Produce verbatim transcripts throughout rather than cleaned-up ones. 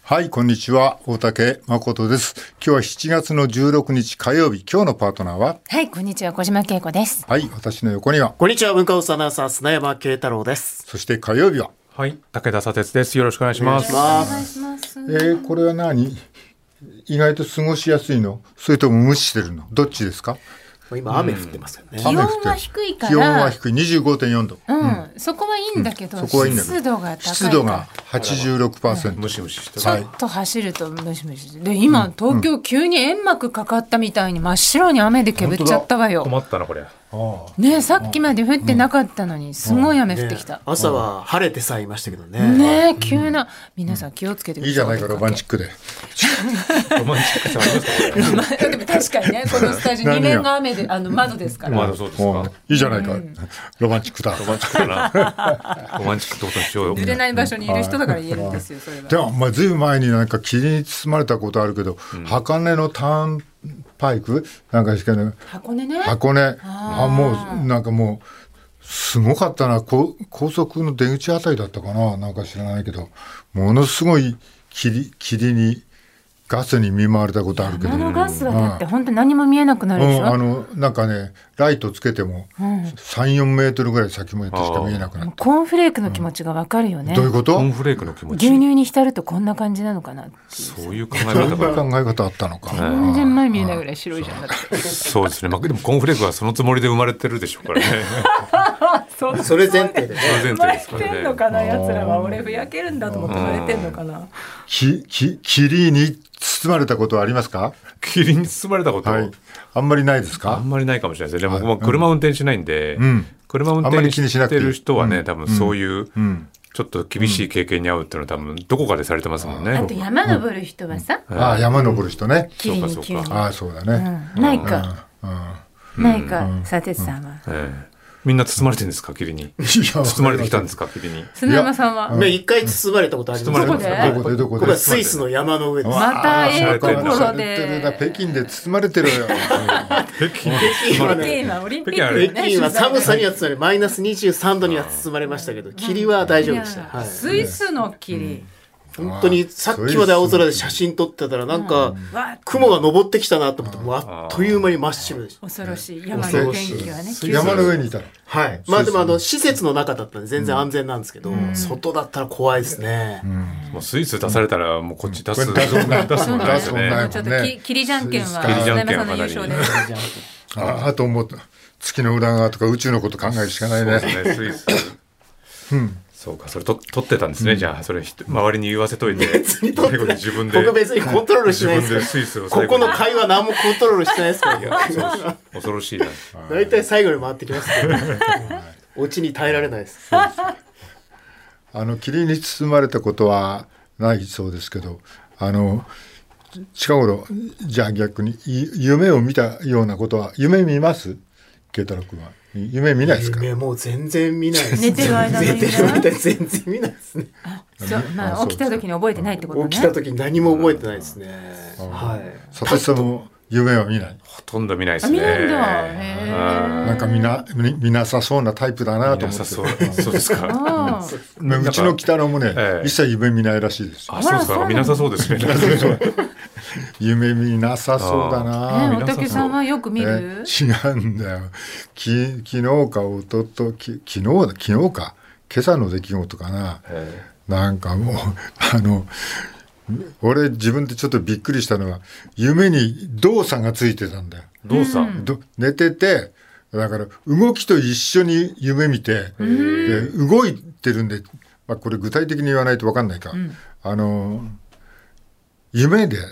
はい、こんにちは。大竹誠です。今日はしちがつのじゅうろくにち火曜日。今日のパートナーは、 はい、こんにちは。小島恵子です。 はい、私の横には、 こんにちは。文化放送アナウンサー砂山慶太郎です。 そして火曜日は、 はい、武田砂鉄です。よろしくお願いします。 お願いします。 えー、これは何？意外と過ごしやすいの？それとも無視してるの？どっちですか？ 今雨降ってますよね。 気温は低いから、 気温は低い にじゅうごてんよんど、 うんうん、そこはいいんだけど、うん、 そこはいいんだけど湿度が高いから湿度が はちじゅうろくパーセント、うん、 ムシムシしてちょっと走るとムシムシで、今、うん、東京急に煙幕かかったみたいに真っ白に雨でけぶっちゃったわよ。 困ったなこれ。 ね、さっきまで降ってなかったのにすごい雨降ってきた、 ね、朝は晴れてさえいましたけどね。 ね、急な、皆さん気をつけてください。 いいじゃないか、ロマンチックで。 ロマンチックさありますか？ でも確かにね、このスタジオに面が雨で、あの窓ですから。 窓そうですか。 いいじゃないか、うん、ロマンチックだ。 ロマンチックだな。ロマンチックってことにしようよ。 濡れない場所にいる人だから言えるんですよ、それは。 でも、まあ、ずいぶん前になんか霧に包まれたことあるけど、うん、箱根のターンパイクなんかしかね、 箱根ね、 箱根、ああ、もうなんかもうすごかったな。高速の出口あたりだったかな、なんか知らないけど、ものすごい霧、霧にガスに見舞われたことあるけど、 山のガスはだって本当何も見えなくなるでしょ、うん、 あのなんかね、ライトつけてもさん、よんメートルぐらい先までしか見えなくなった。 コーンフレークの気持ちがわかるよね、 うん、どういうこと？ コーンフレークの気持ち、 牛乳に浸るとこんな感じなのかなっていう。 そういう考え方が考え方あったのか。 全然前見えないぐらい白いじゃん。だってそうですね、まあ、でもコーンフレークはそのつもりで生まれてるでしょうからね。 そ, それ前提でね。 生まれてんのかな、やつらは。俺ふやけるんだと思って生まれてんのかな。 きき霧に包まれたことはありますか？ 霧に包まれたこと、はい、 あんまりないですか？ あんまりないかもしれないです。でも、はい、もう車運転しないんで、うん、車運転してる人はね、多分そういう、うんうんちょっと厳しい経験に遭うっていうのは多分どこかでされてますもんね。 あと山登る人はさ、 うん、あ山登る人ね、 霧に急に、 あそうだね、 うん、ないか、うん、ないか、砂鉄さんは、 うんええ、みんな包まれてるんですか？霧に包まれてきたんですか？霧に。 砂山さんはね、一回包まれたことあります。 どこで？ どこでどこで？ これはスイスの山の上です。 またええところで。 北京で包まれてるよ。 北京はね、今オリンピックね、 北京は寒さには包まれ、マイナスにじゅうさんどには包まれましたけど、霧は大丈夫でした。はい、 スイスの霧。 本当にさっきまで青空で写真撮ってたらなんか雲が昇ってきたなと思ってもうあっという間に真っ白でした。 恐ろしい。山の天気はね。 山の上にいたら。 はい。まあでもあの施設の中だったんで全然安全なんですけど、うん、外だったら怖いですね。 うん、もうスイス出されたらもうこっち出す。 出すもんね。出すもんね。 ちょっと霧じゃんけんは砂山さんの優勝で。 あともう月の裏側とか宇宙のこと考えるしかないね。 そうですね。スイス。うん。そうか、それと取ってたんですね、うん、じゃあそれ周りに言わせといて別に取ってない。 自分で僕別にコントロールしてないです。 自分でスイスをここの会話何もコントロールしてないですから。いや恐ろしいな。 大体最後に回ってきますけど、オチに耐えられないです。 あの霧に包まれたことはないそうですけど、あの近頃じゃあ逆に夢を見たようなことは夢見ます？慶太郎君は夢見ないですか？ 夢もう全然見ないです。 寝てる間に寝てる間全然見ないですね。 あそう、まあ、起きた時に覚えてないってことね。 起きた時に何も覚えてないですね。はい。 佐々木さんも夢は見ない？ ほとんど見ないですね。 見ないんだ。へなんか見な見なさそうなタイプだなと思って。 そうそうですか。 うちの北野もね、ええ、一切夢見ないらしいです。 あ、そうですか。見なさそうですね。 夢見なさそうだな。 大竹さんはよく見る？ 違うんだよ。き昨日かおととき昨日だ昨日か今朝の出来事かな。なんかもうあの俺自分でちょっとびっくりしたのは夢に動作がついてたんだよ。 動作？ ど寝ててだから動きと一緒に夢見てで動いてるんで、まあ、これ具体的に言わないと分かんないか、うん、あの夢で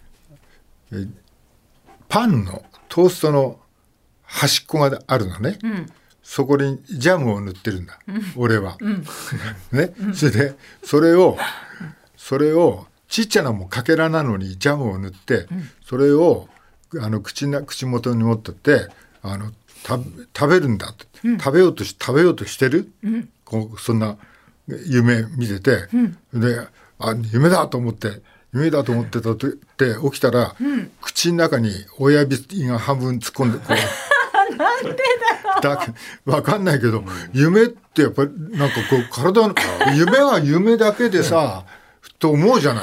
パンのトーストの端っこがあるのね、うん、そこにジャムを塗ってるんだ、うん、俺は、うんねうん、それでそれをそれをちっちゃなもうかけらなのにジャムを塗って、うん、それをあの 口, な口元に持ってってあの食べるんだって、うん、食べようとし食べようとしてる、うん、こうそんな夢見てて、うん、であ夢だと思って夢だと思ってたって起きたら、うん、口の中に親指が半分突っ込んでこうなんでだろうだ分かんないけど、うん、夢ってやっぱりなんかこう体の夢は夢だけでさと思うじゃない。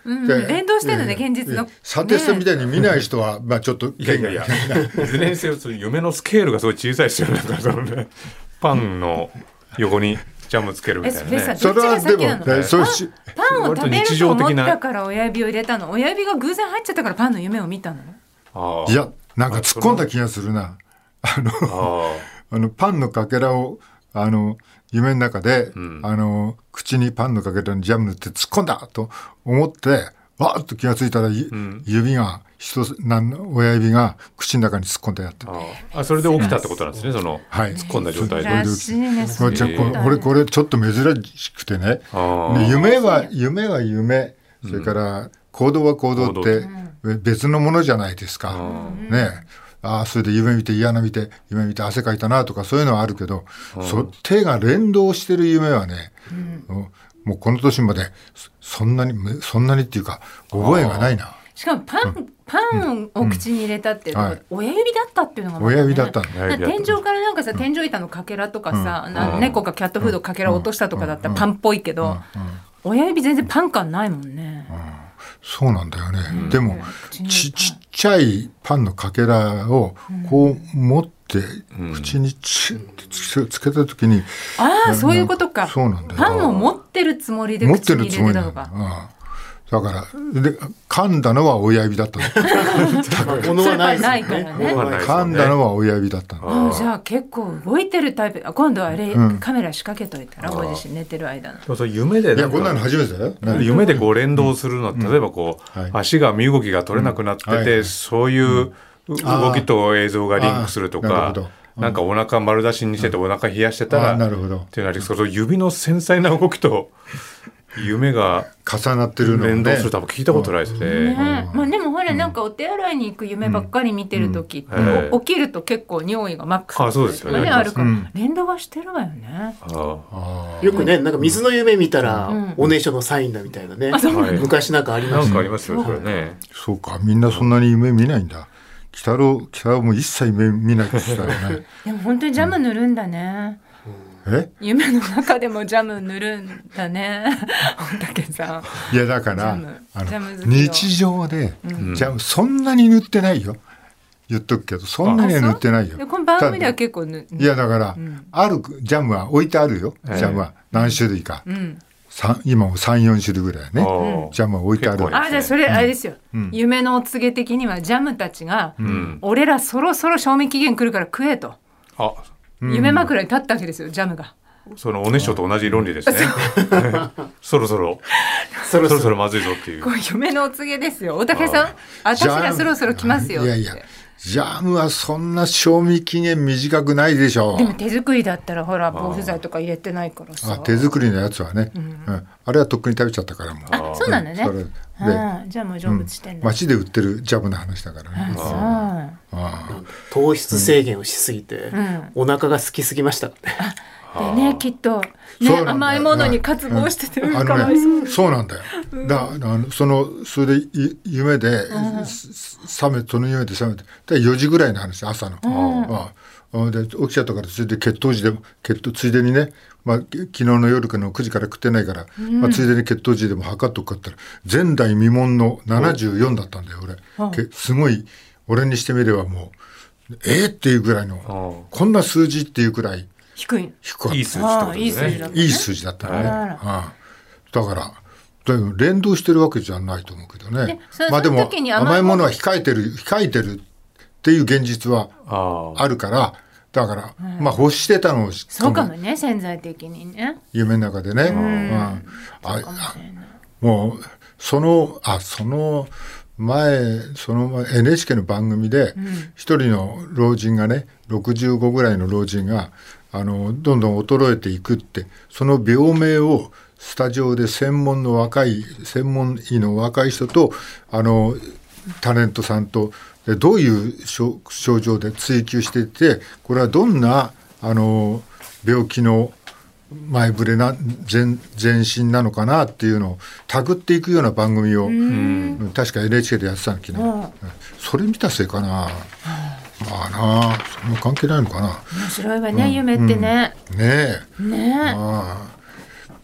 うん、連動してるのね、現実の。 サテスみたいに見ない人は、まあちょっといやいやいやいずれにせよ夢のスケールがすごい小さいですよね。なんかそのね、パンの横にジャムつけるみたいなね。 それはでも、 ね、そうパンを食べると思ったから親指を入れたの。親指が偶然入っちゃったからパンの夢を見たの。 あいやなんか突っ込んだ気がするな。あのああのパンのかけらをあの夢の中で、うん、あの口にパンのかけらにジャム塗って突っ込んだと思ってわーっと気がついたら、うん、指が人なん親指が口の中に突っ込んでやって、 ああそれで起きたってことなんですね。その、はい、突っ込んだ状態で。 これこれちょっと珍しくてね。夢は夢は夢、それから行動は行動って別のものじゃないですか。ね。ああそれで夢見て嫌な見て夢見て汗かいたなとかそういうのはあるけど、そ手が連動してる夢はね、うん、もうこの年までそんなにそんなにっていうか覚えがないな。 しかもパン、うん、パンを口に入れたっていうのが、うんはい、親指だったっていうのが、ね、 親指だったんだ。天井からなんかさ、天井板のかけらとかさ、うん、猫がキャットフードかけら落としたとかだったらパンっぽいけど、うんうん、親指全然パン感ないもんね。うんそうなんだよね、うん、でも ち, ちっちゃいパンのかけらをこう持って口にチッてつけた時に、うん、 ああそういうことか。 そうなんだよ。 パンを持ってるつもりで口に入れてたのか。 だからで噛んだのは親指だったの。 物はないですね。 噛んだのは親指だったの。 じゃあ結構動いてるタイプ。今度あれ、うん、カメラ仕掛けといたらご自身寝てる間の。 そうそう夢でいやこんなの初めてだよ。 夢でこう連動するの、うん、例えばこう、うん、足が身動きが取れなくなってて、うんはい、そういう動きと映像がリンクするとか。なんかお腹丸出しにしててお腹冷やしてたら、うん、っていうのはその指の繊細な動きと夢が重なってるのね、 連動すると聞いたことないですね。 ねまあ、でもほらなんかお手洗いに行く夢ばっかり見てる時って、うんうん、起きると結構匂いがマックスあそうですよね、 あるから、うん、連動はしてるわよね。 あよくねなんか水の夢見たら、うん、おねしょのサインだみたいなね、うん、昔なんかありました、ね、 なんかありますよそれね。 そうかみんなそんなに夢見ないんだ。北郎北郎も一切夢見ないですからね。 でも本当にジャム塗るんだね。 え夢の中でもジャム塗るんだね。本竹さん。いやだからあの日常で、うん、ジャムそんなに塗ってないよ。言っとくけどそんなには塗ってないよ。 この番組では結構塗いやだから、うん、あるジャムは置いてあるよ。ジャムは何種類か。うん今も さん,よん 種類ぐらいね、うん、ジャムは置いてある。 あじゃあそれあれですよ、うん、夢のお告げ的にはジャムたちが、うん、俺らそろそろ賞味期限来るから食えと、あ、うん、夢枕に立ったわけですよジャムが。 そのおねしょと同じ論理ですね。そろそろそろそろまずいぞっていう。 こう夢のお告げですよ。大竹さん私らそろそろ来ますよって。いやいやジャムはそんな賞味期限短くないでしょう。 でも手作りだったらほら防腐剤とか入れてないからさ。 あ手作りのやつはね、うんうん、あれはとっくに食べちゃったからもう。 あそうなんだね、うん、あじゃあもう成仏してんだ、 うん、街で売ってるジャムの話だからね。あああ糖質制限をしすぎて、うん、お腹が空きすぎましたね。 でねきっと、ね、甘いものに渇望してて、うん、かわいそう、 ね、そうなんだよ。だあのそのそれで夢で、うん、覚めその夢で覚めてでよじぐらいの話朝の、うんああで起きちゃったからそれで血糖値でも血糖ついでにね、まあ、昨日の夜のくじから食ってないから、うんまあ、ついでに血糖値でも測っとくかったら前代未聞のななじゅうよんだったんだよ俺、うん、すごい俺にしてみればもうえー、っていうぐらいの、うん、こんな数字っていうくらい低い低かった。 いい数字ってことですね。 いい数字だったね。ああだからだ連動してるわけじゃないと思うけどね。まあでも甘いものは控えてる控えてるっていう現実はあるからだから、うん、まあ欲してたのをそうかもね潜在的にね夢の中でね。うん、ああもうそのあその前その前 エヌエイチケー の番組で一、うん、人の老人がねろくじゅうごぐらいの老人があのどんどん衰えていくってその病名をスタジオで専門の若い専門医の若い人とあのタレントさんとでどういう症状で追求していてこれはどんなあの病気の前触れな 前, 前身なのかなっていうのをたぐっていくような番組を確か エヌエイチケー でやってたの昨日それ見たせいかな。まあなあその関係ないのかな。 面白いわね、うん、夢ってね、 うん、ねえねえあえ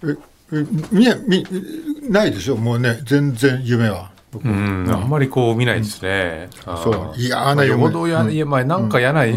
見見ないでしょもうね全然夢は。 うん、あんまりこう見ないですね。 うん、そう嫌な夢、 まあ、よほどや、うん、いやまあなんか嫌な、うん、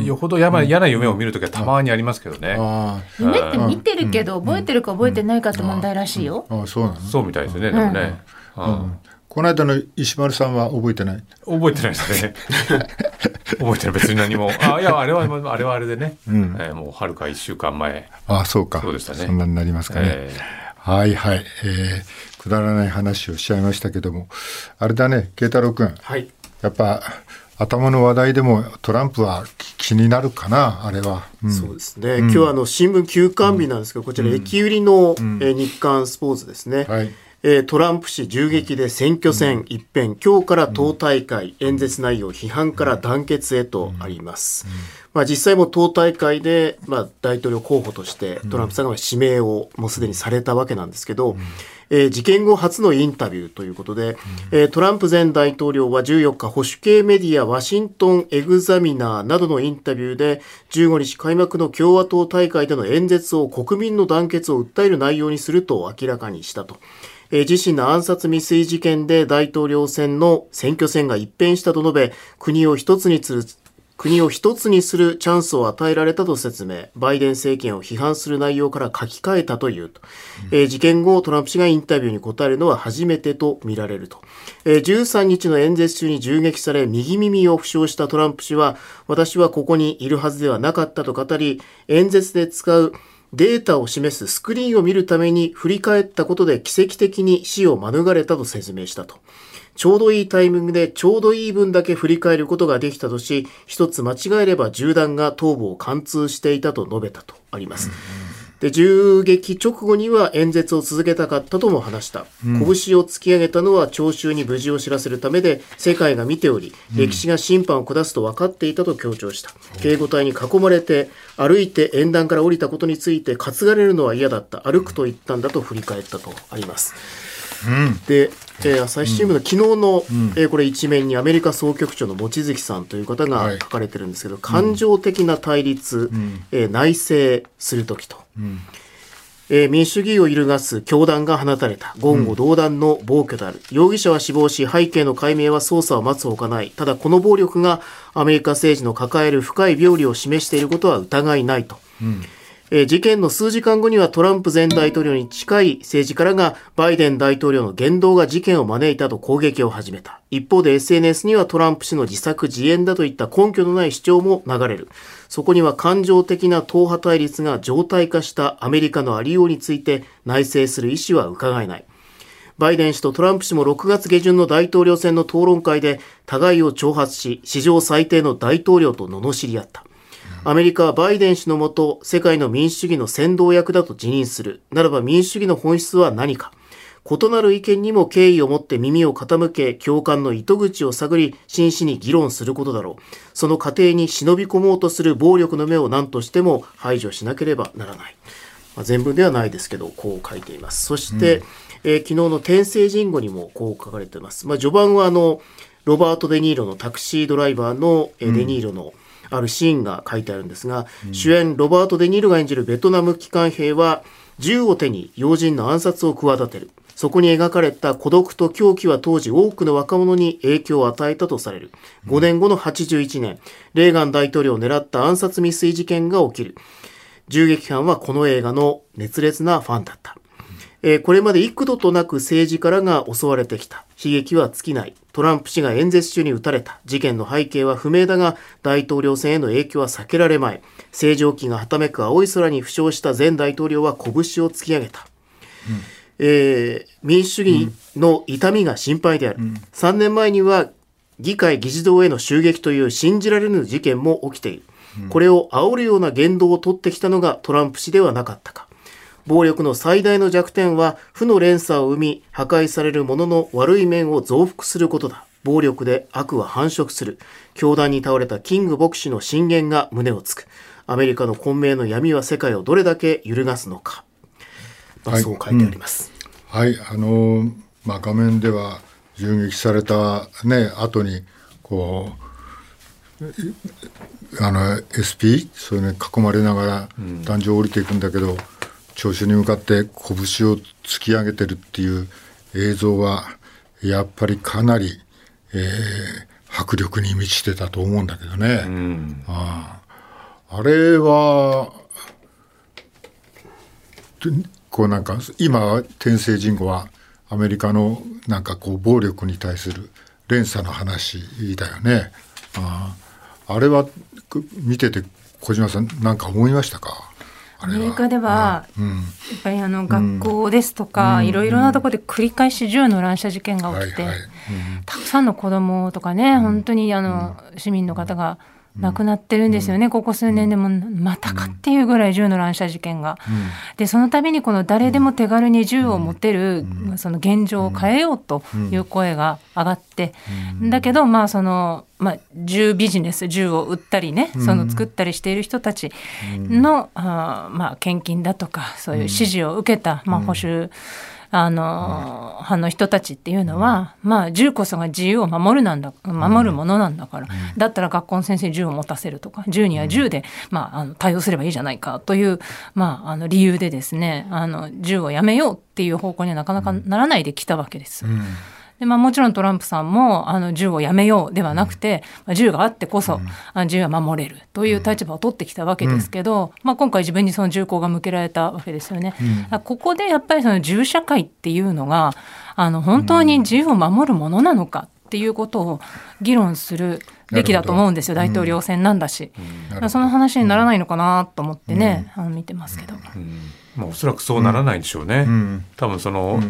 よほど嫌な、嫌な夢を見るときはたまにありますけどね。 うん、夢って見てるけど、うん、覚えてるか覚えてないかって問題らしいよ。 ああそうなの。 そうみたいですね。でもね。 うんうん、この間の石丸さんは覚えてない。 覚えてないですね。覚えてない別に何も。あいやあれはあれはあれでね。うんえー、もうはるかいっしゅうかんまえ。 あそうか。 そうでしたね。 そんなになりますかね。えー、はいはい。えーくだらない話をしちゃいましたけどもあれだね慶太郎君、 はい、 やっぱ頭の話題でもトランプは気になるかなあれは、 うん、そうですね、うん、今日あの新聞休刊日なんですけど、うん、こちら駅売りの、うん、え日刊スポーツですね、はいえー、トランプ氏銃撃で選挙戦一変、今日から党大会、演説内容批判から団結へとあります、まあ、実際も党大会で、まあ、大統領候補としてトランプさんが指名をもうすでにされたわけなんですけど、えー、事件後初のインタビューということで、えー、トランプ前大統領はじゅうよっか保守系メディアワシントンエグザミナーなどのインタビューでじゅうごにち開幕の共和党大会での演説を国民の団結を訴える内容にすると明らかにしたと。えー、自身の暗殺未遂事件で大統領選の選挙戦が一変したと述べ、国を一つにする国を一つにするチャンスを与えられたと説明。バイデン政権を批判する内容から書き換えたというと、うんえー、事件後トランプ氏がインタビューに答えるのは初めてと見られると、えー、じゅうさんにちの演説中に銃撃され右耳を負傷したトランプ氏は、私はここにいるはずではなかったと語り、演説で使うデータを示すスクリーンを見るために振り返ったことで奇跡的に死を免れたと説明したと。ちょうどいいタイミングでちょうどいい分だけ振り返ることができたとし、一つ間違えれば銃弾が頭部を貫通していたと述べたとあります。で銃撃直後には演説を続けたかったとも話した、うん、拳を突き上げたのは聴衆に無事を知らせるためで世界が見ており、うん、歴史が審判を下すと分かっていたと強調した、うん、警護隊に囲まれて歩いて演壇から降りたことについて担がれるのは嫌だった、歩くと言ったんだと振り返ったとあります、うん、で、えー、朝日新聞の昨日の、うんえー、これ一面にアメリカ総局長の望月さんという方が書かれてるんですけど、はい、感情的な対立、うんえー、内省するときと、うんえー、民主主義を揺るがす凶弾が放たれた、言語道断の暴挙である、うん、容疑者は死亡し背景の解明は捜査を待つほかない、ただこの暴力がアメリカ政治の抱える深い病理を示していることは疑いないと、うんえー、事件の数時間後にはトランプ前大統領に近い政治家らがバイデン大統領の言動が事件を招いたと攻撃を始めた。一方で エスエヌエス にはトランプ氏の自作自演だといった根拠のない主張も流れる。そこには感情的な党派対立が常態化したアメリカのありようについて内省する意思は伺えない。バイデン氏とトランプ氏もろくがつげじゅんの大統領選の討論会で互いを挑発し、史上最低の大統領と罵り合った。アメリカはバイデン氏のもと世界の民主主義の先導役だと自認する。ならば民主主義の本質は何か。異なる意見にも敬意を持って耳を傾け、共感の糸口を探り、真摯に議論することだろう。その過程に忍び込もうとする暴力の目を何としても排除しなければならない。まあ、全文ではないですけど、こう書いています。そして、うんえー、昨日の天聖人語にもこう書かれています。まあ、序盤はあのロバート・デ・ニーロのタクシードライバーの、えー、デ・ニーロの、うんあるシーンが書いてあるんですが、うん、主演ロバート・デ・ニールが演じるベトナム帰還兵は銃を手に要人の暗殺を企てる。そこに描かれた孤独と狂気は当時多くの若者に影響を与えたとされる。ごねんごのはちじゅういちねん、レーガン大統領を狙った暗殺未遂事件が起きる。銃撃犯はこの映画の熱烈なファンだった。えー、これまで幾度となく政治家らが襲われてきた。悲劇は尽きない。トランプ氏が演説中に撃たれた。事件の背景は不明だが、大統領選への影響は避けられまい。星条旗がはためく青い空に負傷した前大統領は拳を突き上げた。うんえー、民主主義の痛みが心配である。うん、さんねんまえには議会議事堂への襲撃という信じられぬ事件も起きている。うん、これを煽るような言動を取ってきたのがトランプ氏ではなかったか。暴力の最大の弱点は負の連鎖を生み破壊されるものの悪い面を増幅することだ。暴力で悪は繁殖する。凶弾に倒れたキング牧師の進言が胸をつく。アメリカの混迷の闇は世界をどれだけ揺るがすのか、まあはい、そう書いてあります、 うん、はいあのーまあ、画面では銃撃された、ね、後にこうあの エスピー そういうのに囲まれながら壇上を降りていくんだけど、うん聴衆に向かって拳を突き上げてるっていう映像はやっぱりかなり、えー、迫力に満ちてたと思うんだけどね、うん、あ, あれはこうなんか今天聖人語はアメリカのなんかこう暴力に対する連鎖の話だよね。あ, あれは見てて小島さん何か思いましたか？ アメリカでは、うん、やっぱりあの学校ですとか、うん、いろいろなところで繰り返し銃の乱射事件が起きて、はいはい、うん、たくさんの子どもとかね、うん、本当にあの、うん、市民の方が亡くなってるんですよね、うん、ここ数年でもまたかっていうぐらい銃の乱射事件が、うん、でその度にこの誰でも手軽に銃を持てる、うん、その現状を変えようという声が上がって、うん、だけどまあその、まあ、銃ビジネス、銃を売ったりね、その作ったりしている人たちの、うん、あまあ献金だとかそういう支持を受けた、まあ、保守あの、うん、派の人たちっていうのは、うん、まあ銃こそが自由を守るなんだ守るものなんだから、うん、だったら学校の先生に銃を持たせるとか、銃には銃で、まあ、あの対応すればいいじゃないかという、まあ、あの理由でですね、あの銃をやめようっていう方向にはなかなかならないできたわけです、うんでまあ、もちろんトランプさんもあの銃をやめようではなくて、うん、銃があってこそ、うん、あの銃は守れるという立場を取ってきたわけですけど、うんまあ、今回自分にその銃口が向けられたわけですよね、うん、ここでやっぱりその銃社会っていうのがあの本当に自由を守るものなのかっていうことを議論するべきだと思うんですよ。大統領選なんだし、うん、その話にならないのかなと思ってね、うん、あの見てますけど、うんまあ、おそらくそうならないんでしょうね、うん、多分その、うん、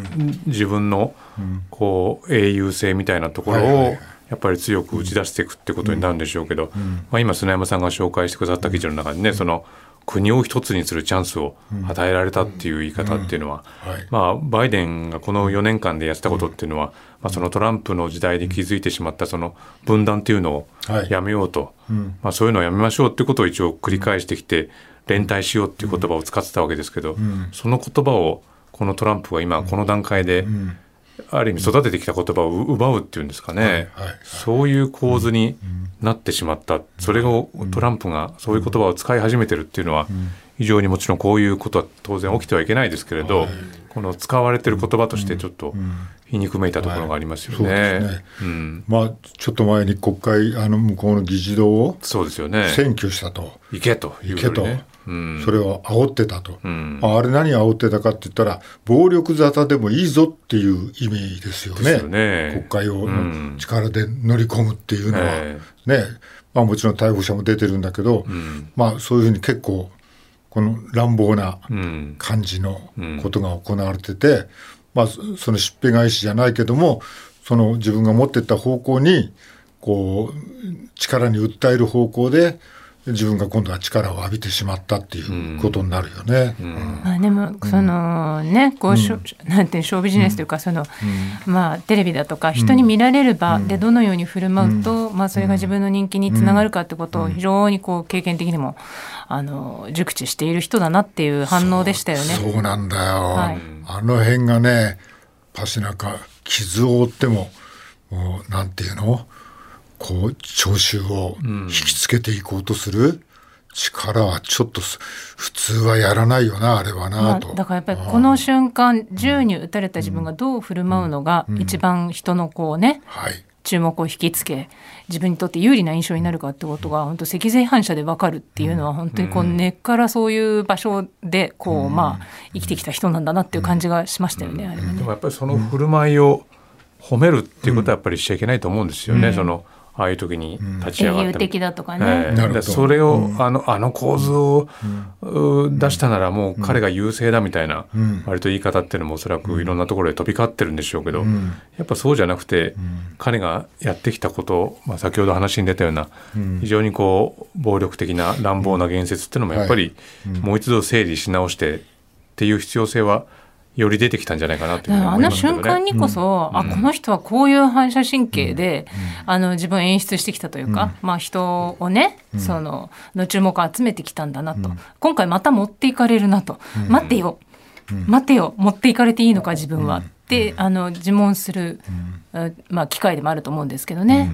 自分のこう英雄性みたいなところをやっぱり強く打ち出していくってことになるんでしょうけど、うんまあ、今砂山さんが紹介してくださった記事の中にね、その国を一つにするチャンスを与えられたっていう言い方っていうのは、うんはいまあ、バイデンがこのよねんかんでやってたことっていうのは、まあ、そのトランプの時代で築いてしまったその分断っていうのをやめようと、はいうんまあ、そういうのをやめましょうっていうことを一応繰り返してきて連帯しようっていう言葉を使ってたわけですけど、うん、その言葉をこのトランプが今この段階である意味育ててきた言葉を奪うっていうんですかね、はいはいはい、そういう構図になってしまった、それをトランプがそういう言葉を使い始めてるっていうのは非常にもちろんこういうことは当然起きてはいけないですけれど、この使われてる言葉としてちょっと皮肉めいたところがありますよね。はい、そうですね、うんまあ、ちょっと前に国会あの向こうの議事堂を占拠したと、 行けというふうにね、 うん、それを煽ってたと、うん、あれ何煽ってたかって言ったら暴力沙汰でもいいぞっていう意味ですよ ね, ですよね国会を力で乗り込むっていうのは、うんねまあ、もちろん逮捕者も出てるんだけど、うんまあ、そういうふうに結構この乱暴な感じのことが行われてて、うんまあ、そのしっぺ返しじゃないけどもその自分が持ってった方向にこう力に訴える方向で自分が今度は力を浴びてしまったっていうことになるよね。うんうんまあ、でもそのねこう、うん、なんてショービジネスというかその、うんまあ、テレビだとか人に見られる場でどのように振る舞うと、うんまあ、それが自分の人気につながるかってことを非常にこう経験的にもあの熟知している人だなっていう反応でしたよね。 そう、そうなんだよ、はい、あの辺がねパシなんか傷を負ってももうなんていうのこう聴衆を引きつけていこうとする力はちょっと普通はやらないよなあれはなと、 まあ、だからやっぱりこの瞬間銃に撃たれた自分がどう振る舞うのが一番人のこうね、うんはい、注目を引きつけ自分にとって有利な印象になるかってことが本当脊髄反射で分かるっていうのは本当にこう根っからそういう場所でこうまあ生きてきた人なんだなっていう感じがしましたよね、あれはね。 でもやっぱりその振る舞いを褒めるっていうことはやっぱりしちゃいけないと思うんですよね、うん、そのああいう時に立ち上がって、 英雄的だとかね、 えー、それを、うん、あの、あの構図を、うん、出したならもう彼が優勢だみたいな、うん、割と言い方っていうのもおそらくいろんなところで飛び交ってるんでしょうけど、うん、やっぱそうじゃなくて、うん、彼がやってきたこと、まあ、先ほど話に出たような、うん、非常にこう暴力的な乱暴な言説っていうのもやっぱりもう一度整理し直してっていう必要性はより出てきたんじゃないかなというふうに思いますけどね。 あの瞬間にこそ、うん、あこの人はこういう反射神経で、うん、あの自分を演出してきたというか、うんまあ、人をね、うん、そのの注目を集めてきたんだなと、うん、今回また持っていかれるなと、うん、待てよ、うん、待てよ持っていかれていいのか自分は、うん、ってあの自問する、うんまあ、機会でもあると思うんですけどね、うん、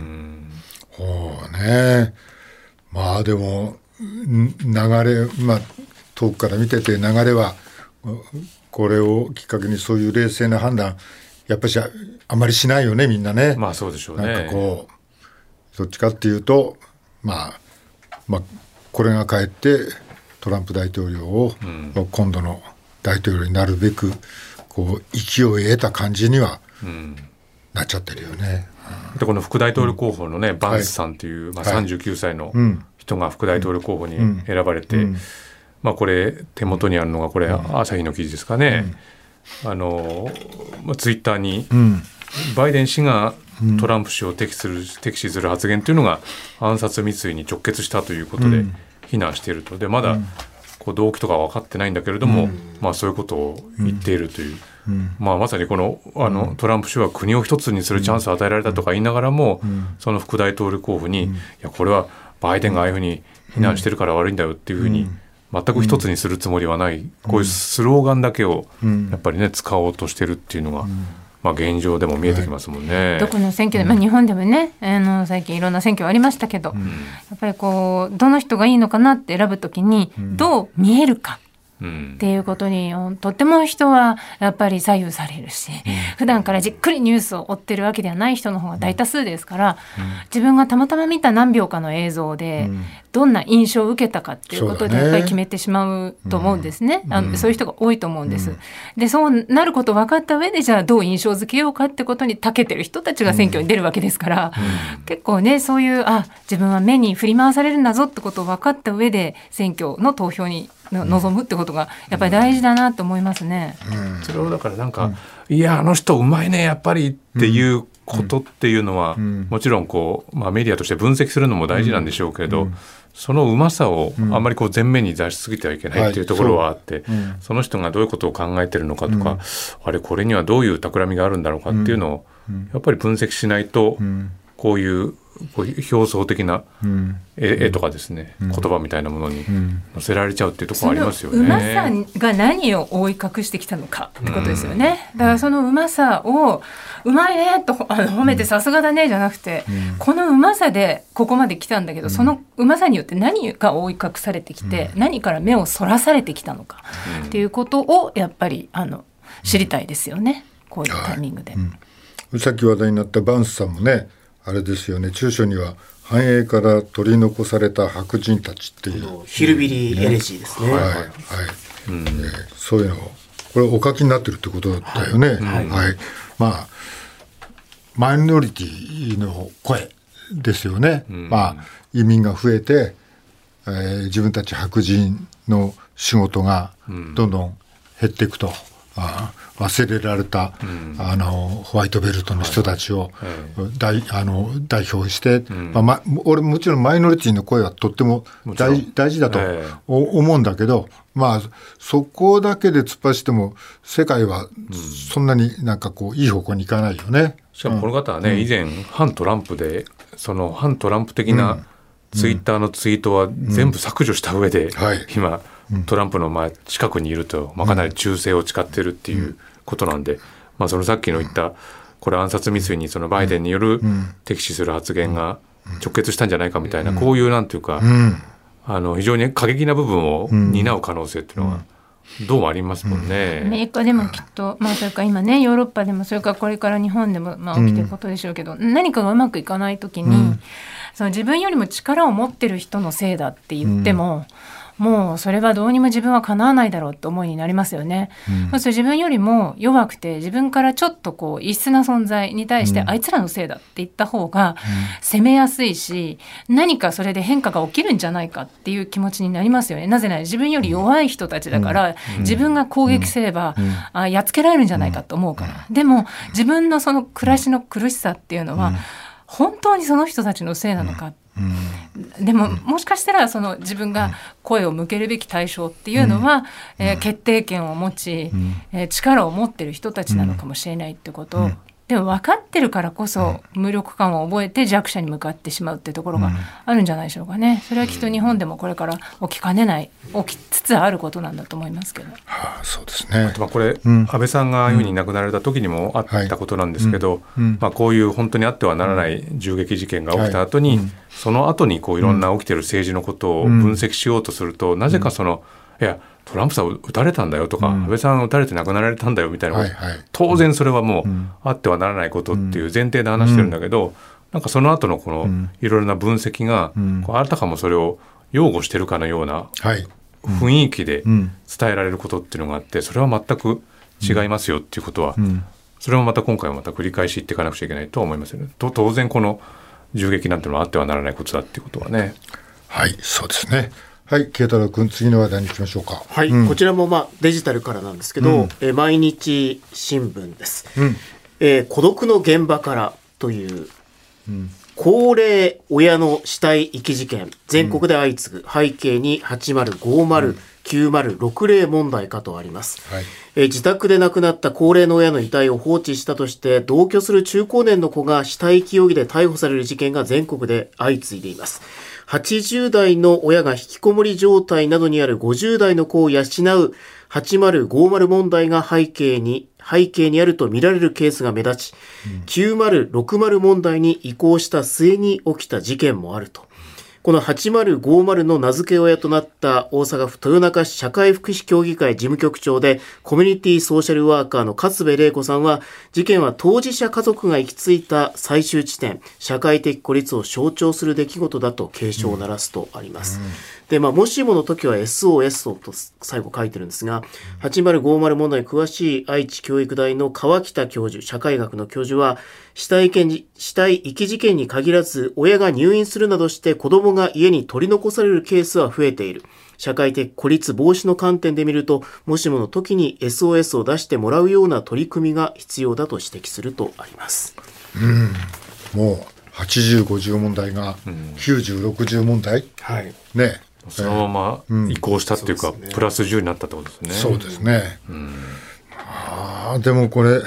ほうね。まあでも流れ、まあ、遠くから見てて流れはこれをきっかけにそういう冷静な判断やっぱりあまりしないよねみんなね。 まあそうでしょうね。 なんかこうどっちかっていうと、まあ、まあこれがかえってトランプ大統領を、うん、今度の大統領になるべくこう勢いを得た感じには、うん、なっちゃってるよね。 うん、でこの副大統領候補のね、うん、バンスさんという、はい、まあ、さんじゅうきゅうさいの人が副大統領候補に選ばれて、うんうん、まあ、これ手元にあるのがこれ、うん、朝日の記事ですかね。うん、あのまあ、ツイッターに、うん、バイデン氏がトランプ氏を敵視する、敵視する発言というのが暗殺未遂に直結したということで非難していると。でまだこう動機とか分かってないんだけれども、うん、まあ、そういうことを言っているという、うん、まあ、まさにこの、あのトランプ氏は国を一つにするチャンスを与えられたとか言いながらも、うん、その副大統領候補に、うん、いやこれはバイデンがああいうふうに非難してるから悪いんだよっていうふうに全く一つにするつもりはない、うん、こういうスローガンだけをやっぱりね使おうとしてるっていうのが、うん、まあ、現状でも見えてきますもんね。 どこの選挙で、まあ、日本でもね、あの最近いろんな選挙ありましたけど、うん、やっぱりこうどの人がいいのかなって選ぶときにどう見えるかっていうことにとっても人はやっぱり左右されるし、うん、普段からじっくりニュースを追ってるわけではない人の方が大多数ですから、うん、自分がたまたま見た何秒かの映像でどんな印象を受けたかっていうことでやっぱり決めてしまうと思うんですね。うん、あのそういう人が多いと思うんです。うん、でそうなること分かった上でじゃあどう印象づけようかってことに長けてる人たちが選挙に出るわけですから、うん、結構ねそういうあ自分は目に振り回されるんだぞってことを分かった上で選挙の投票に望むってことがやっぱり大事だなと思いますね。 うん、それをだからなんか、うん、いやあの人うまいねやっぱりっていうことっていうのは、うん、もちろんこう、まあ、メディアとして分析するのも大事なんでしょうけど、うん、そのうまさをあんまりこう前面に出しすぎてはいけないっていうところはあって、はい、そ, うん、その人がどういうことを考えてるのかとか、うん、あれこれにはどういう企みがあるんだろうかっていうのを、うん、やっぱり分析しないと、うん、こういうこう表層的な絵とかですね、うん、言葉みたいなものに載せられちゃうっていうところありますよね。 そのうまさが何を覆い隠してきたのかってことですよね。うん、だからそのうまさをうまいねとあの褒めてさすがだねじゃなくて、うん、このうまさでここまで来たんだけど、うん、そのうまさによって何が覆い隠されてきて、うん、何から目をそらされてきたのかっていうことをやっぱりあの知りたいですよね、こういうタイミングで。はい、 うん、さっき話題になったバンスさんもねあれですよね、中書には繁栄から取り残された白人たちっていうヒルビリーエレジーですね。 はいはい、うん、えー、そういうのをこれお書きになってるってことだよね。はい、はいはい、まあマイノリティの声ですよね。うん、まあ移民が増えて、えー、自分たち白人の仕事がどんどん減っていくと。あ忘れられた、うん、あのホワイトベルトの人たちを、はい、代, あの代表して、うん、まあま、俺もちろんマイノリティの声はとっても 大, 大事だと思うんだけど、まあ、そこだけで突っ走っても世界はそんなになんかこういい方向にいかないよね。 しかもこの方はね、うん、以前反トランプでその反トランプ的なツイッターのツイートは全部削除した上で、うんはい、今トランプのまあ近くにいると、まあ、かなり忠誠を誓ってるっていうことなんで、まあ、そのさっきの言ったこれ暗殺未遂にそのバイデンによる敵視する発言が直結したんじゃないかみたいな、こういうなんていうかあの非常に過激な部分を担う可能性っていうのはどうもありますもんね。 アメリカでもきっと、まあ、それから今ねヨーロッパでもそれからこれから日本でもまあ起きてることでしょうけど、何かがうまくいかないときにその自分よりも力を持ってる人のせいだって言っても、もうそれはどうにも自分はかなわないだろうって思いになりますよね。うん、そう自分よりも弱くて自分からちょっとこう異質な存在に対して、うん、あいつらのせいだって言った方が攻めやすいし、うん、何かそれで変化が起きるんじゃないかっていう気持ちになりますよね。なぜなら自分より弱い人たちだから、うん、自分が攻撃すれば、うん、あやっつけられるんじゃないかと思うから、うん、でも自分のその暮らしの苦しさっていうのは、うん、本当にその人たちのせいなのか、うん、でももしかしたらその自分が声を向けるべき対象っていうのは、うんえー、決定権を持ち、うんえー、力を持ってる人たちなのかもしれないってことを、うん、でも分かってるからこそ無力感を覚えて弱者に向かってしまうってところがあるんじゃないでしょうかね。それはきっと日本でもこれから起きかねない起きつつあることなんだと思いますけど、 はあ、そうですね。 あとまあこれ、うん、安倍さんがああいうふうに亡くなられた時にもあったことなんですけど、はいうんまあ、こういう本当にあってはならない銃撃事件が起きた後に、はいうん、その後にこういろんな起きてる政治のことを分析しようとすると、うん、なぜかそのいやトランプさん撃たれたんだよとか、うん、安倍さん撃たれて亡くなられたんだよみたいな、はいはい、当然それはもう、うん、あってはならないことっていう前提で話してるんだけど、うん、なんかその後のこのいろいろな分析が、うん、あたかもそれを擁護してるかのような雰囲気で伝えられることっていうのがあって、それは全く違いますよっていうことは、うん、それもまた今回はまた繰り返し言っていかなくちゃいけないと思いますよね。と当然この銃撃なんてのはあってはならないことだっていうことはね。 はい、そうですね。はい、慶太郎君、次の話題に行きましょうか。 はい、うん、こちらもまあデジタルからなんですけど、うん、え毎日新聞です、うんえー、孤独の現場からという、うん、高齢親の死体遺棄事件全国で相次ぐ、背景にはちまるごまるきゅうまるろくぜろ問題かとあります、はいえー、自宅で亡くなった高齢の親の遺体を放置したとして同居する中高年の子が死体遺棄容疑で逮捕される事件が全国で相次いでいます。はちじゅう代の親が引きこもり状態などにあるごじゅう代の子を養うはちまるごまる問題が背景に背景にあると見られるケースが目立ち、うん、きゅうまるろくまる問題に移行した末に起きた事件もあると。このはちまるごまるの名付け親となった大阪府豊中市社会福祉協議会事務局長でコミュニティソーシャルワーカーの勝部玲子さんは、事件は当事者家族が行き着いた最終地点、社会的孤立を象徴する出来事だと警鐘を鳴らすとあります、うんうんでまあ、もしもの時は エスオーエス と最後書いてるんですが、はちまるごまる問題に詳しい愛知教育大の川北教授、社会学の教授は、死体遺棄事件に限らず親が入院するなどして子供が家に取り残されるケースは増えている。社会的孤立防止の観点で見ると、もしもの時に エスオーエス を出してもらうような取り組みが必要だと指摘するとあります。 うん、もうはちじゅう、ごじゅう問題がきゅうじゅう、ろくじゅう問題、はいね、 そのまま移行したっていうか、うん、プラスじゅうになったってことですね。 そうですね、うん、あでもこれ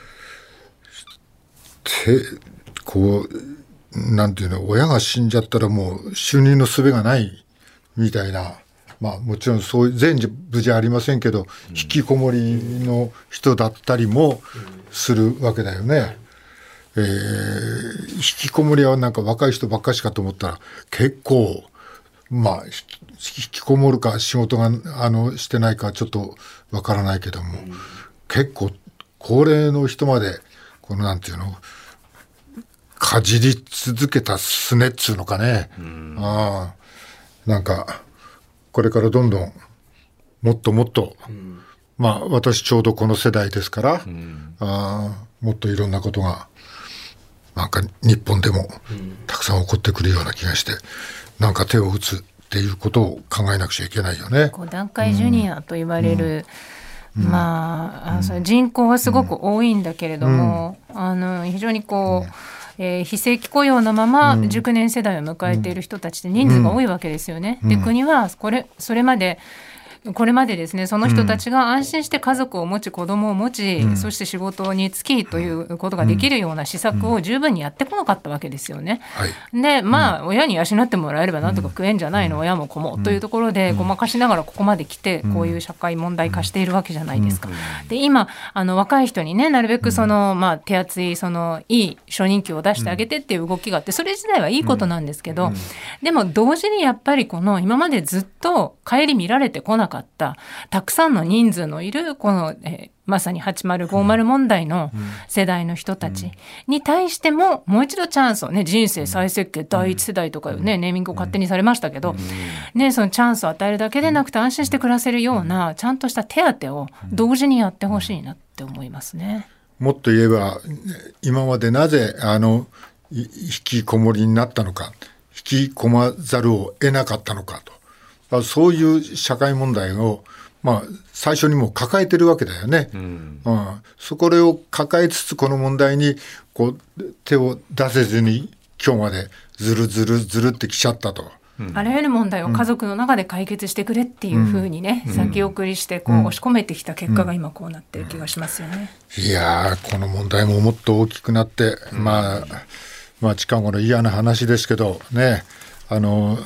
てこうなんていうの、親が死んじゃったらもう収入の術がないみたいな、まあもちろんそういう全部じゃありませんけど、うん、引きこもりの人だったりもするわけだよね、うんえー、引きこもりはなんか若い人ばっかしかと思ったら結構まあ引きこもるか仕事があのしてないかちょっとわからないけども、うん、結構高齢の人までこのなんていうのかじり続けたすねっつうのかね、うん、あなんかこれからどんどんもっともっと、うん、まあ私ちょうどこの世代ですから、うん、あもっといろんなことがなんか日本でもたくさん起こってくるような気がして、なんか手を打つっていうことを考えなくちゃいけないよね。 こう団塊ジュニアと言われる、うんうん、まあ、うん、それ人口はすごく多いんだけれども、うん、あの非常にこう、うんえー、非正規雇用のまま熟年世代を迎えている人たちって人数が多いわけですよね、うん、で国はこれそれまでこれまでですね、その人たちが安心して家族を持ち子供を持ち、うん、そして仕事に就きということができるような施策を十分にやってこなかったわけですよね、うん、でまあ、うん、親に養ってもらえればなんとか食えんじゃないの、うん、親も子も、うん、というところでごまかしながらここまで来て、こういう社会問題化しているわけじゃないですか、うん、で今あの若い人にねなるべくその、まあ、手厚いそのいい初任給を出してあげてっていう動きがあって、それ自体はいいことなんですけど、うん、でも同時にやっぱりこの今までずっと顧みられてこなかったったたくさんの人数のいるこの、えー、まさにはちまるごまる問題の世代の人たちに対してももう一度チャンスをね、人生再設計だいいち世代とかいうねネーミングを勝手にされましたけど、ね、そのチャンスを与えるだけでなくて安心して暮らせるようなちゃんとした手当を同時にやってほしいなって思いますね。 もっと言えば今までなぜあの引きこもりになったのか、引きこまざるを得なかったのかと、そういう社会問題を、まあ、最初にもう抱えてるわけだよね、うんうん、そこを抱えつつこの問題にこう手を出せずに今日までずるずるずるってきちゃったと、 うん、あらゆる問題を家族の中で解決してくれっていうふうにね、うん、先送りしてこう押し込めてきた結果が今こうなってる気がしますよね、 うん、いやーこの問題ももっと大きくなって、うん、まあまあ近頃嫌な話ですけどね、あの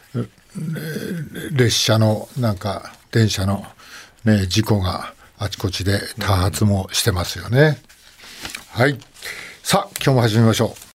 列車のなんか電車の、ね、事故があちこちで多発もしてますよね、うん、はい、さあ今日も始めましょう。